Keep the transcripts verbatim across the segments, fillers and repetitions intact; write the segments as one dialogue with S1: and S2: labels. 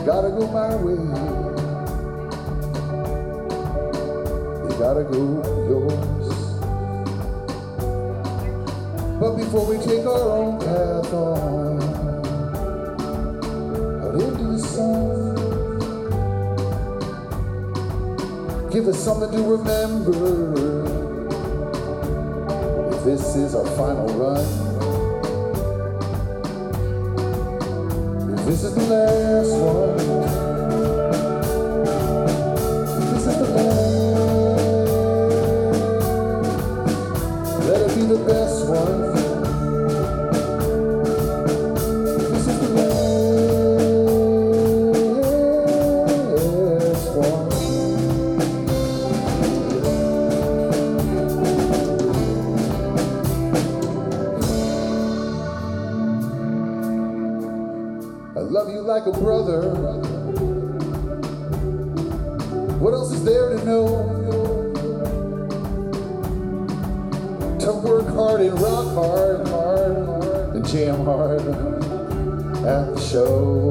S1: gotta go my way. You gotta go yours. But before we take our own path on out into the sun, give us something to remember if this is our final run. If this is the last one, if this is the last, let it be the best one. This is the last one. I love you like a brother. What else is there to know? To work hard and rock hard, hard, hard, and jam hard at the show.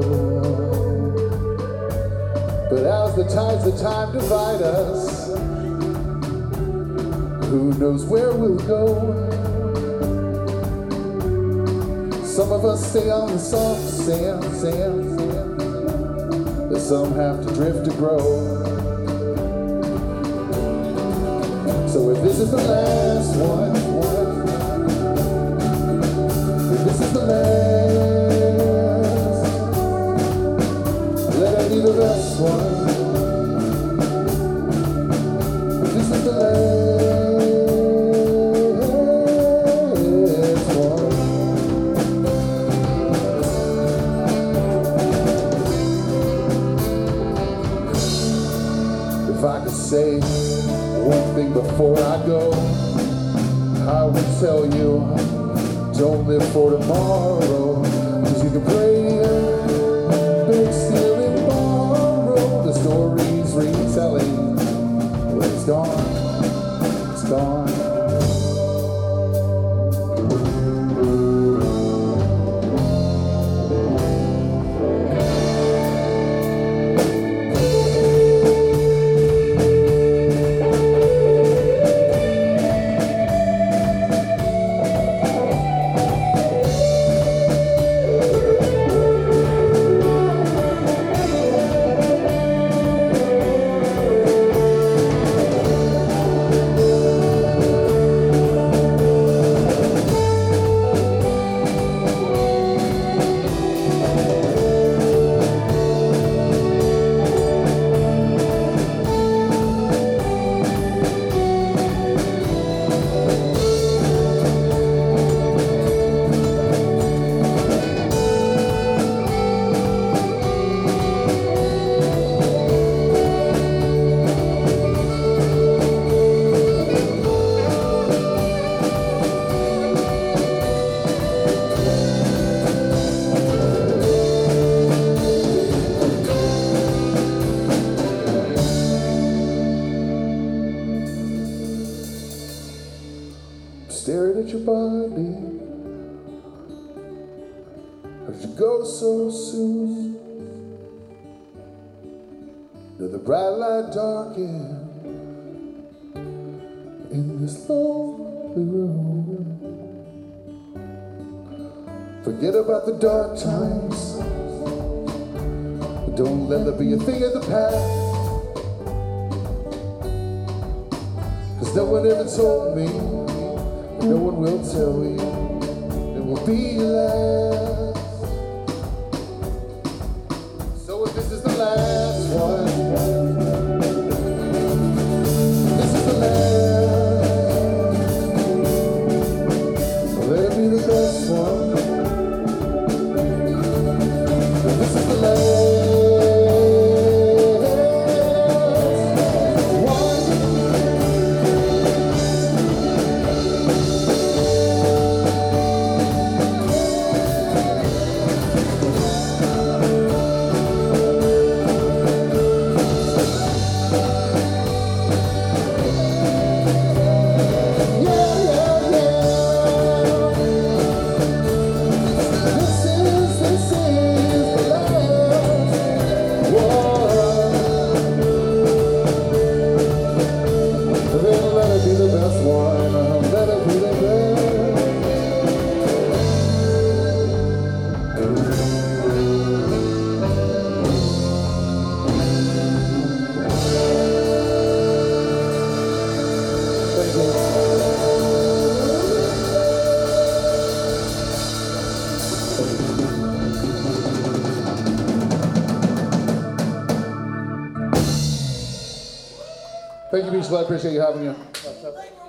S1: But as the tides of time divide us, who knows where we'll go? Some of us stay on the soft sand, sand, sand, but some have to drift to grow. So if this is the last one, one, if this is the last, let it be the best one. If this is the last one. If I could say one thing before I go, I would tell you, don't live for tomorrow, 'cause you can pray, beg, steal, and borrow the stories retelling. When it's gone, it's gone. Staring at your body as you go so soon. Let the bright light darken in this lonely room. Forget about the dark times. Don't let there be a thing of the past. 'Cause no one ever told me, no one will tell you it will be last. So if this is the last one, this is the last, let it be the best one. This is the last. Thank you, Beach Light. Appreciate you having you.